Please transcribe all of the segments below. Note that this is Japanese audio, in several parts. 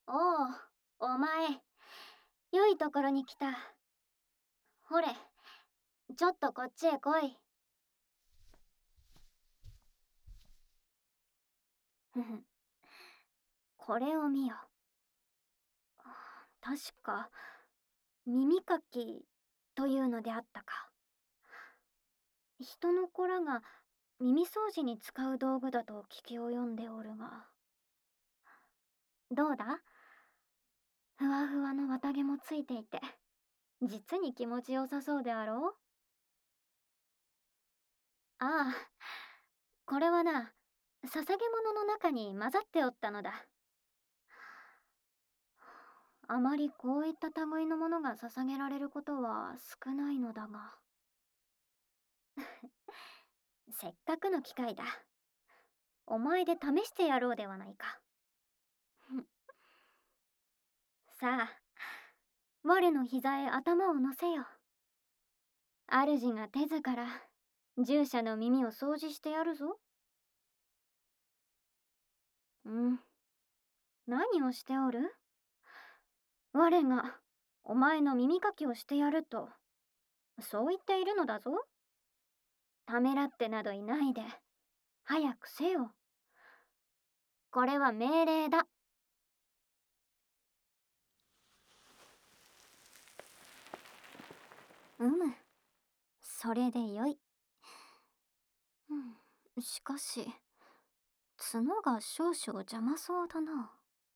おう、お前、良いところに来た。ほれ、ちょっとこっちへ来い。ふふ、これを見よ。確か、耳かきというのであったか。人の子らが耳掃除に使う道具だと聞き及んでおるが。どうだ？ふわふわの綿毛もついていて、実に気持ちよさそうであろう？ああ、これはな、捧げ物の中に混ざっておったのだ。あまりこういった類のものが捧げられることは少ないのだが。せっかくの機会だ。お前で試してやろうではないか。さあ、我の膝へ頭を乗せよ。主が手ずから従者の耳を掃除してやるぞ。うん。何をしておる？我がお前の耳かきをしてやると、そう言っているのだぞ。ためらってなどいないで、早くせよ。これは命令だ。それでよい。しかし、角が少々邪魔そうだな。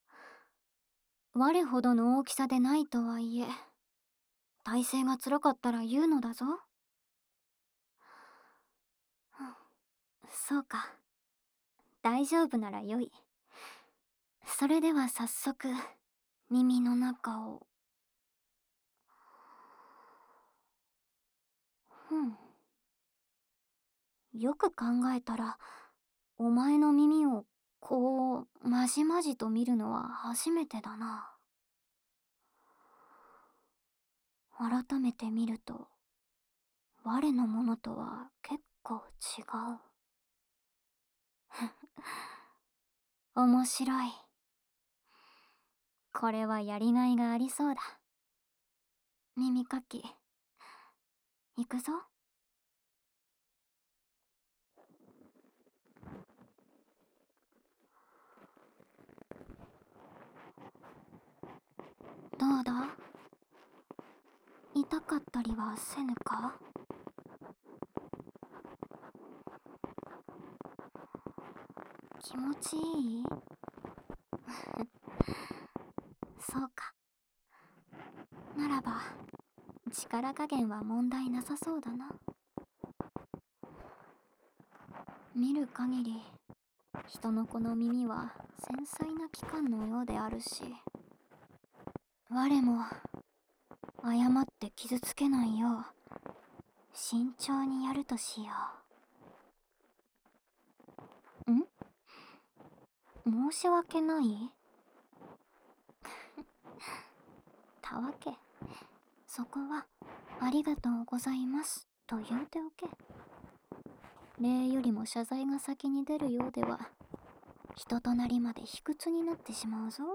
我ほどの大きさでないとはいえ、体勢が辛かったら言うのだぞ。そうか。大丈夫ならよい。それでは早速、耳の中を。よく考えたら、お前の耳をこうまじまじと見るのは初めてだな。改めて見ると、我のものとは結構違う。面白い。これはやりがいがありそうだ。耳かき、行くぞ。どうだ？痛かったりはせぬか？気持ちいい？そうか。ならば、力加減は問題なさそうだな。見る限り、人の子の耳は繊細な器官のようであるし、我も誤って傷つけないよう慎重にやるとしよう。申し訳ない？たわけ、そこはありがとうございますと言うておけ。礼よりも謝罪が先に出るようでは、人となりまで卑屈になってしまうぞ。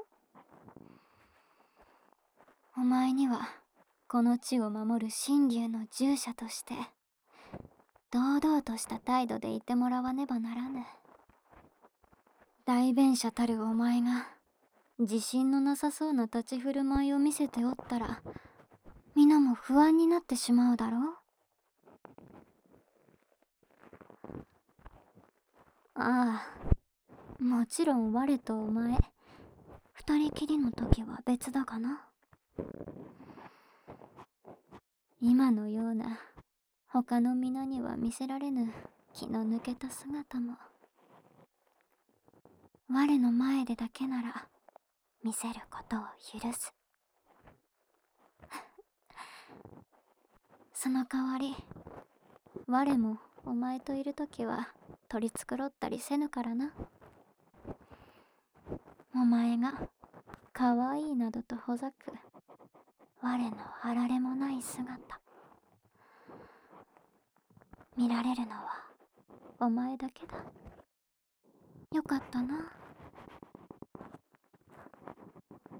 お前にはこの地を守る神竜の従者として堂々とした態度でいてもらわねばならぬ。代弁者たるお前が自信のなさそうな立ち振る舞いを見せておったら、皆も不安になってしまうだろう。ああ、もちろん我とお前二人きりの時は別だがな。今のような他の皆には見せられぬ気の抜けた姿も、我の前でだけなら見せることを許す。その代わり、我もお前といるときは取り繕ったりせぬからな。お前が可愛いなどとほざく我のあられもない姿、見られるのはお前だけだ。よかったな。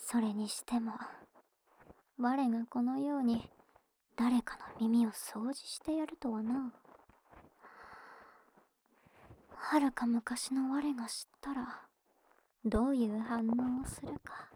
それにしても、我がこのように誰かの耳を掃除してやるとはな。はるか昔の我が知ったら、どういう反応をするか。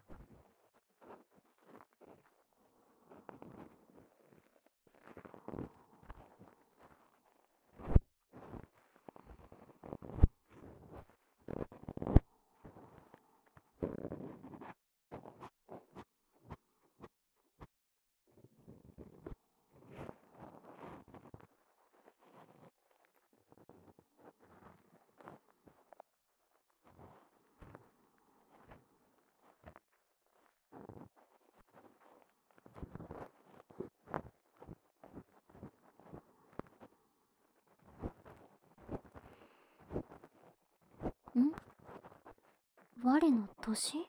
ん？我の年？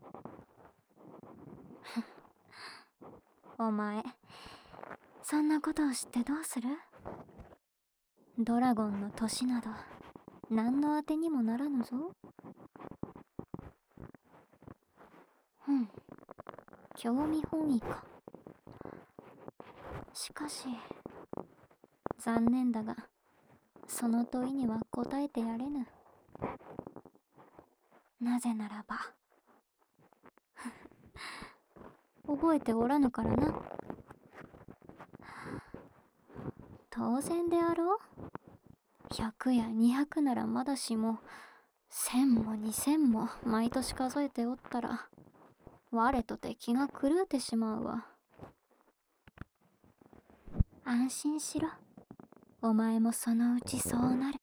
お前、そんなことを知ってどうする？ドラゴンの年など、何のあてにもならぬぞ。興味本位か。しかし、残念だが、その問いには答えてやれぬ。なぜならば、覚えておらぬからな。当然であろう。100や200ならまだしも、1000も2000も毎年数えておったら、我とて気が狂うてしまうわ。安心しろ。お前もそのうちそうなる。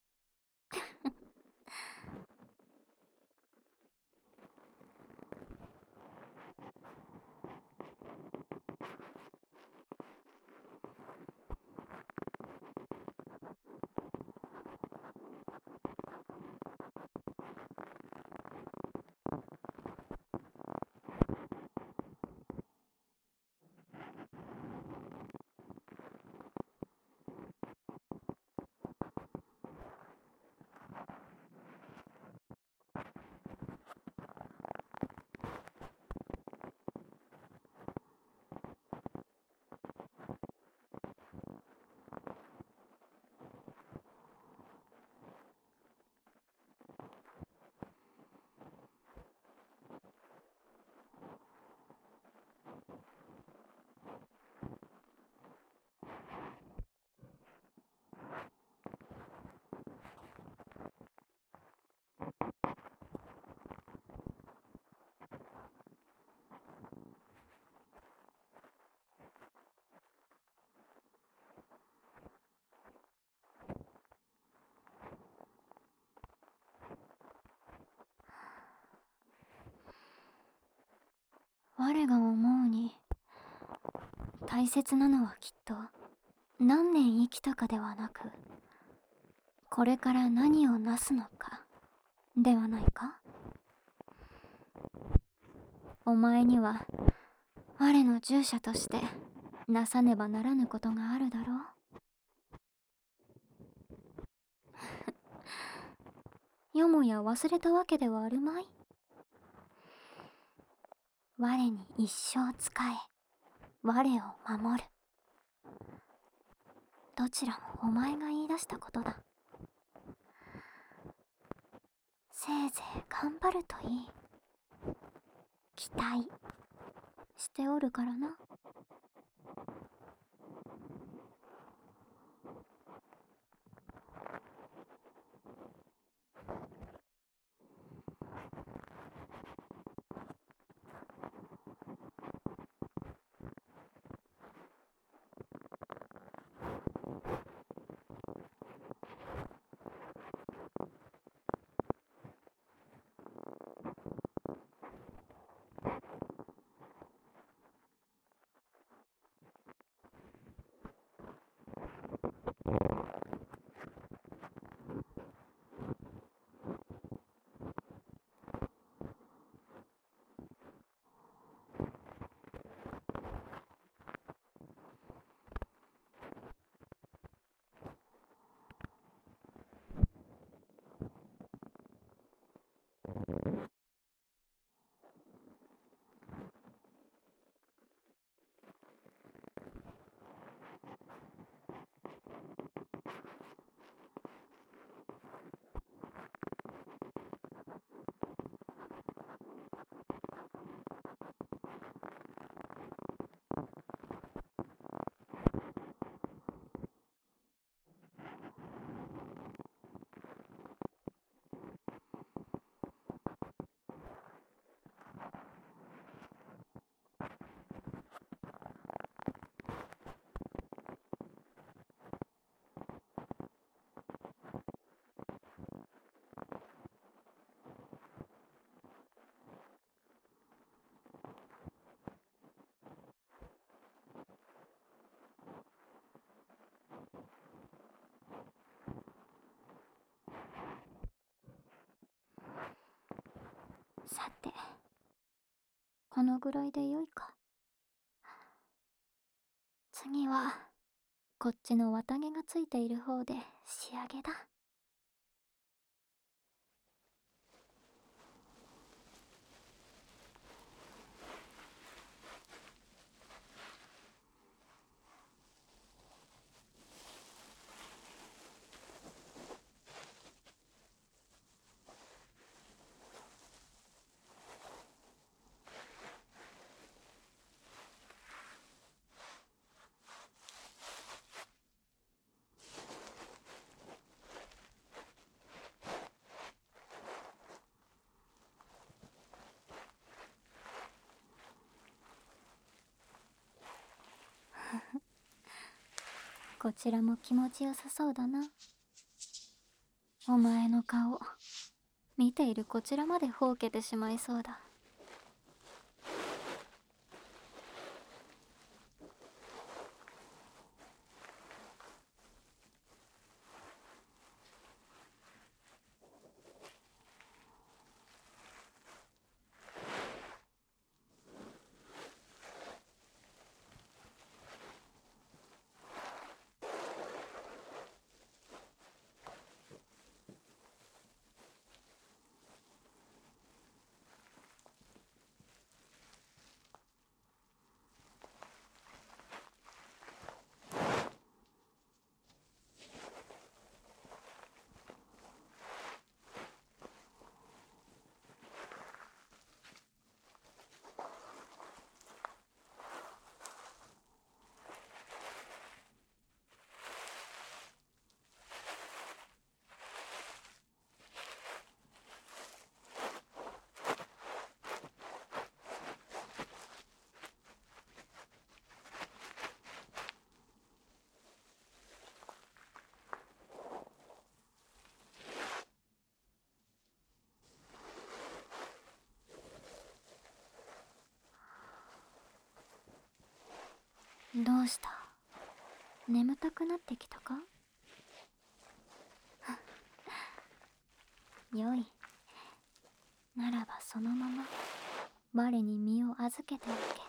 我が思うに、大切なのはきっと何年生きたかではなく、これから何をなすのかではないか。お前には我の従者としてなさねばならぬことがあるだろう。よもや忘れたわけではあるまい。我に一生仕え、我を守る。どちらもお前が言い出したことだ。せいぜい頑張るといい。期待しておるからな。 て、このぐらいでよいか。次はこっちの綿毛がついている方で仕上げだ。こちらも気持ちよさそうだな。お前の顔、見ているこちらまでほうけてしまいそうだ。どうした？眠たくなってきたか？よい。ならばそのまま我に身を預けておけ。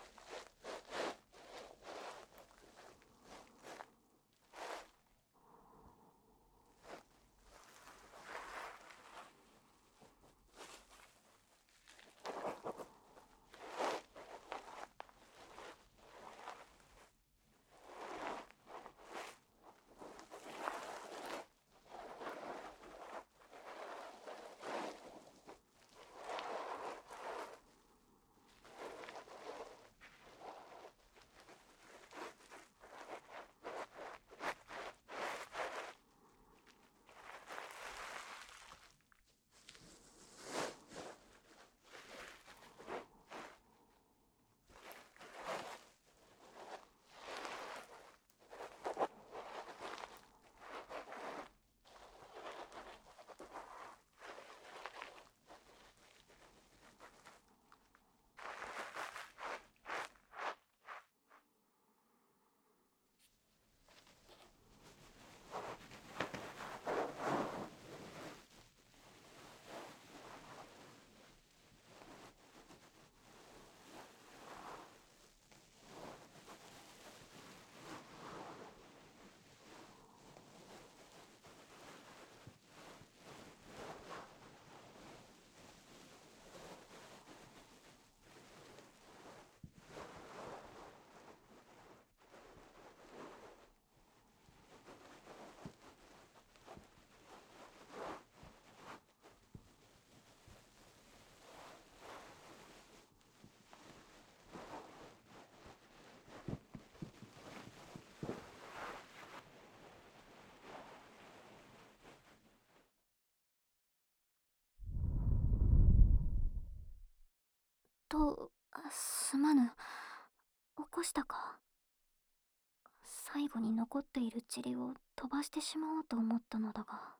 すまぬ。起こしたか？最後に残っている塵を飛ばしてしまおうと思ったのだが。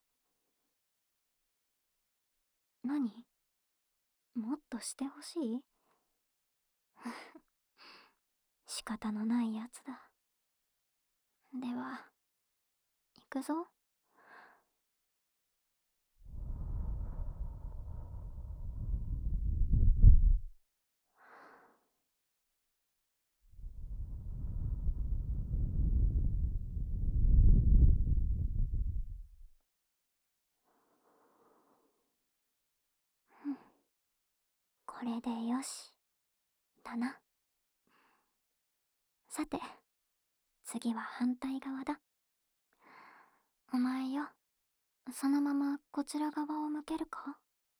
何？もっとしてほしい？仕方のないやつだ。では、行くぞ。 れでよし、だな。さて、次は反対側だ。お前よ、そのままこちら側を向けるか？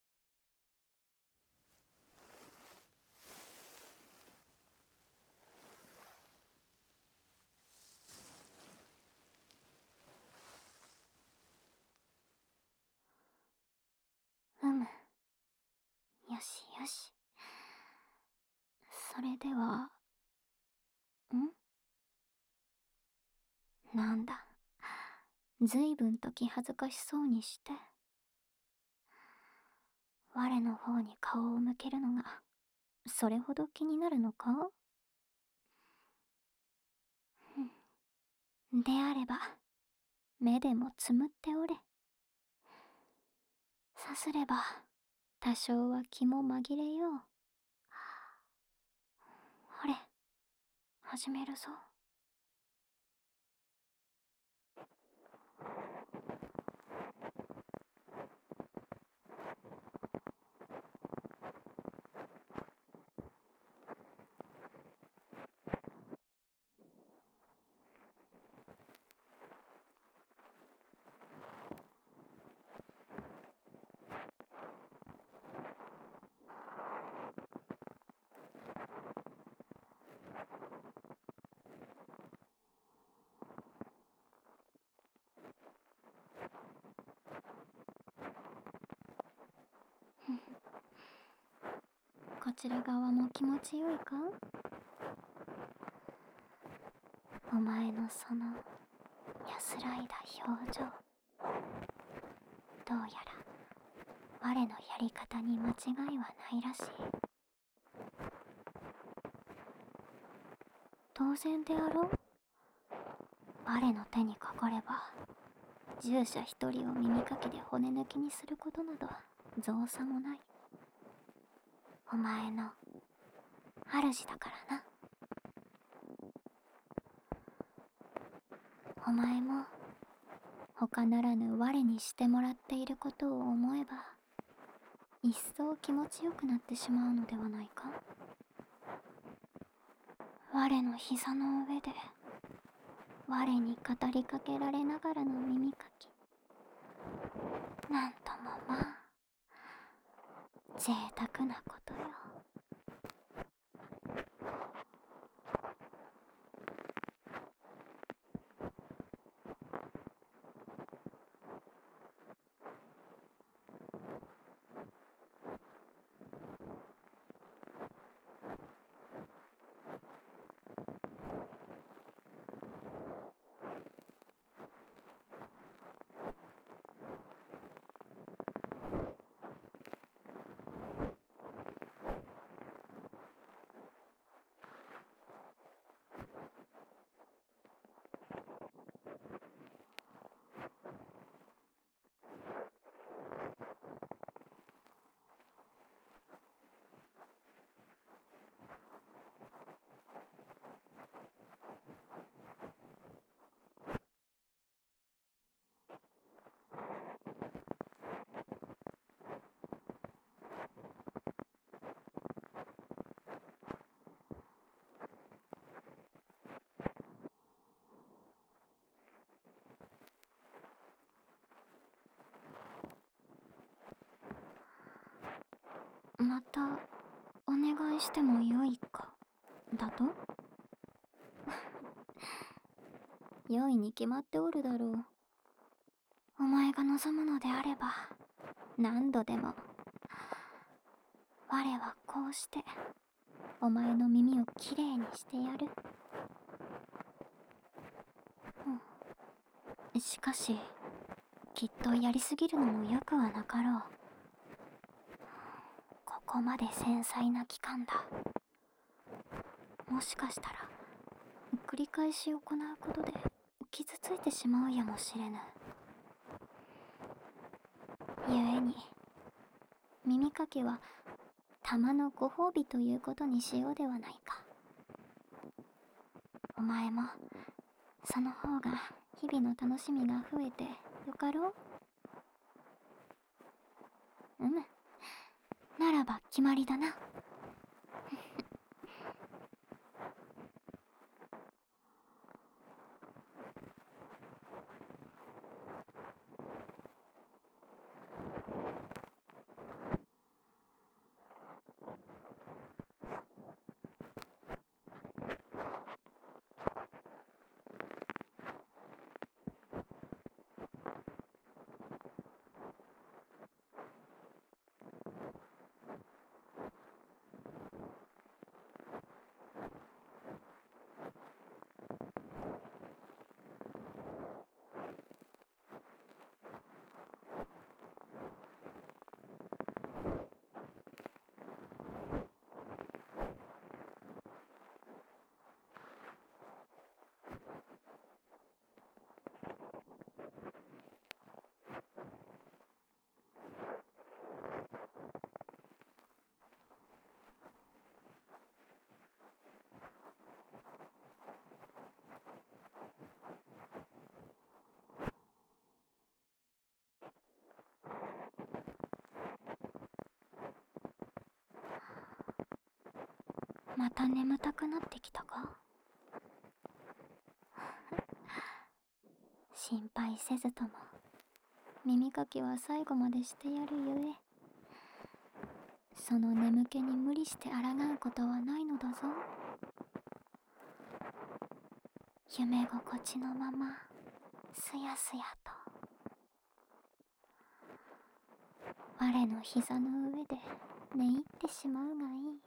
よしよし。それでは、なんだ。ずいぶんと気恥ずかしそうにして。我の方に顔を向けるのが、それほど気になるのか？であれば、目でもつむっておれ。さすれば、多少は気も紛れよう。ほれ、始めるぞ。こちら側も気持ちよいか？お前のその安らいだ表情、どうやら我のやり方に間違いはないらしい。当然であろう。我の手にかかれば従者一人を耳かきで骨抜きにすることなど造作もない。お前の主だからな。お前も他ならぬ我にしてもらっていることを思えば一層気持ちよくなってしまうのではないか？我の膝の上で我に語りかけられながらの耳かき、なんともまあ贅沢なことよ。またお願いしてもよいか、だと？良いに決まっておるだろう。お前が望むのであれば何度でも。我はこうしてお前の耳をきれいにしてやる。しかしきっとやりすぎるのもよくはなかろう。ここまで繊細な器官だ。もしかしたら繰り返し行うことで傷ついてしまうやもしれぬ。故に耳かきは玉のご褒美ということにしようではないか。お前もその方が日々の楽しみが増えてよかろう？ならば決まりだな。 また眠たくなってきたか？心配せずとも耳かきは最後までしてやるゆえ、その眠気に無理して抗うことはないのだぞ。夢心地のまますやすやと我の膝の上で寝入ってしまうがいい。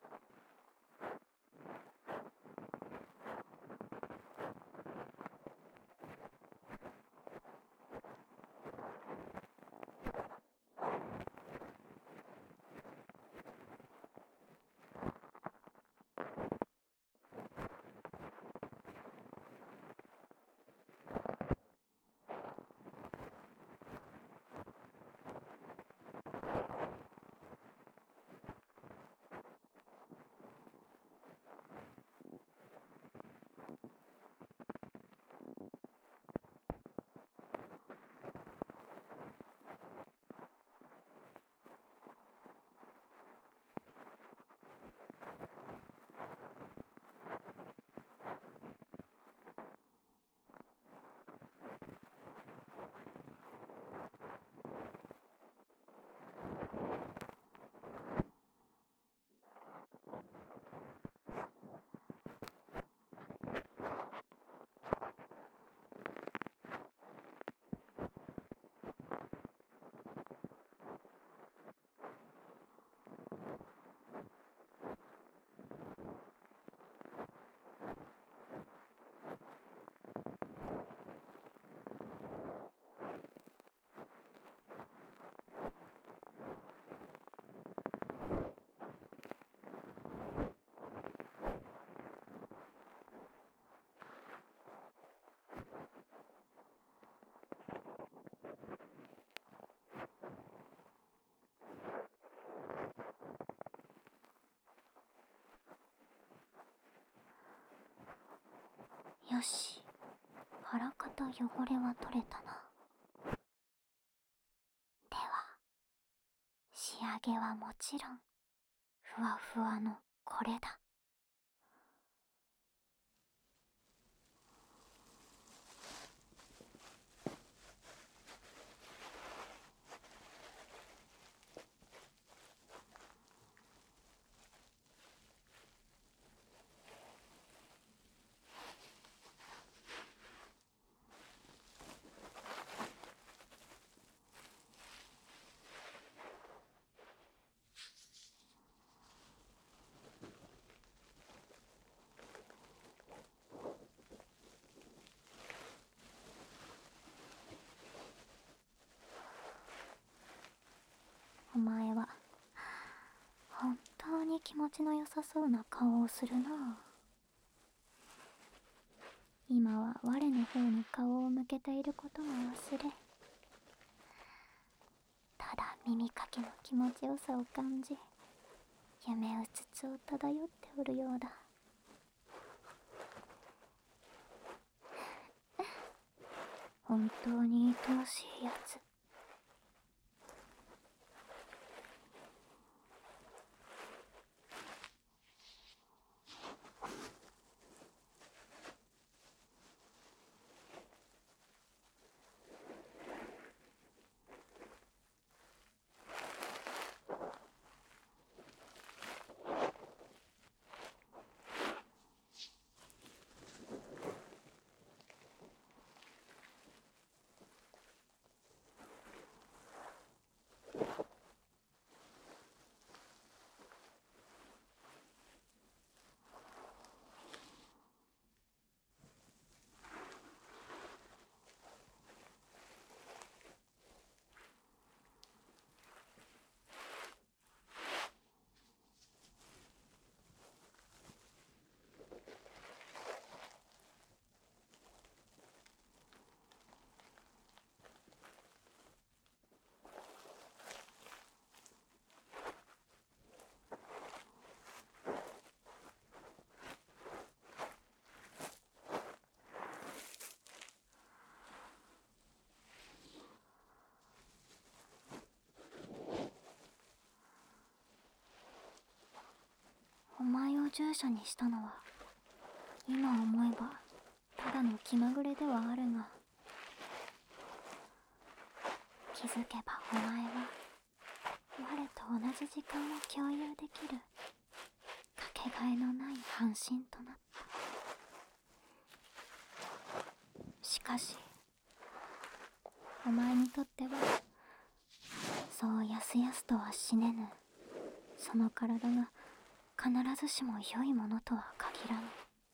よし、あらかた汚れは取れたな。では仕上げはもちろんふわふわのこれだ。お前は本当に気持ちの良さそうな顔をするな。今は我の方に顔を向けていることも忘れ、ただ耳かきの気持ちよさを感じ、夢うつつを漂っておるようだ。本当に愛おしいやつ。 従者にしたのは、今思えばただの気まぐれではあるが、気づけばお前は我と同じ時間を共有できるかけがえのない半身となった。しかしお前にとってはそうやすやすとは死ねぬその体が必ずしも良いものとは限らぬ。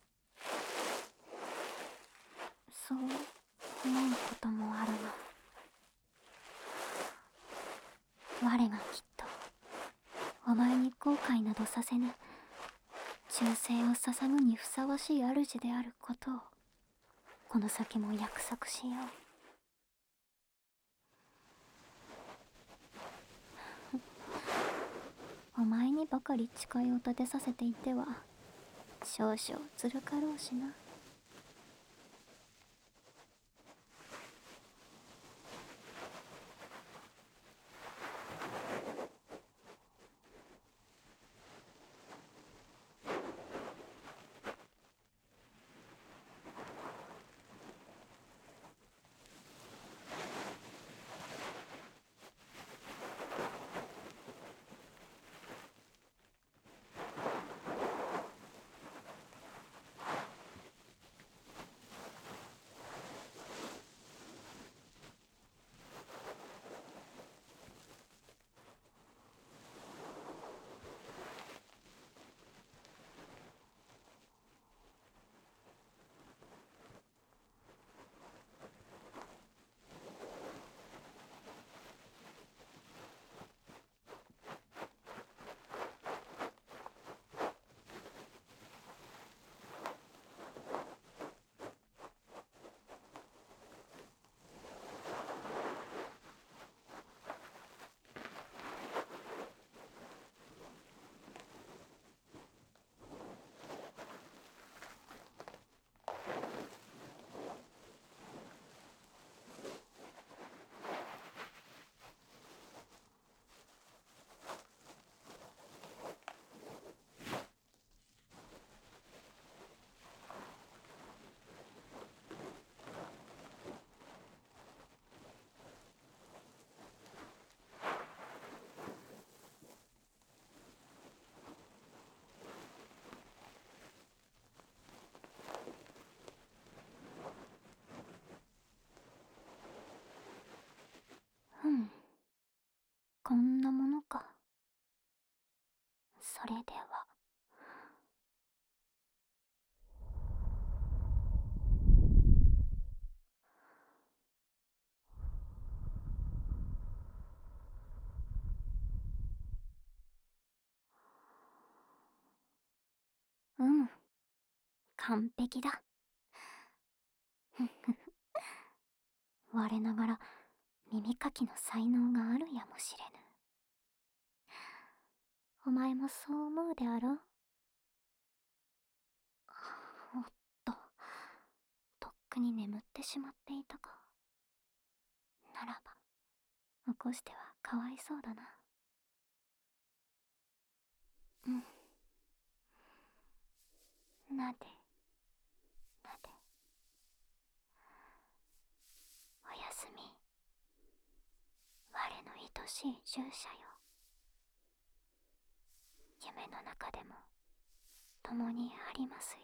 そう思うこともあるが、我がきっとお前に後悔などさせぬ忠誠を捧ぐにふさわしい主であることをこの先も約束しよう。お前にばかり誓いを立てさせていては少々ずるかろうしな。こんなものか。それでは。完璧だ。我ながら耳かきの才能があるやもしれぬ。お前もそう思うであろう。おっと、とっくに眠ってしまっていたか。ならば起こしてはかわいそうだな。なでなで。おやすみ、我の愛しい従者よ。夢の中でも共にありますよ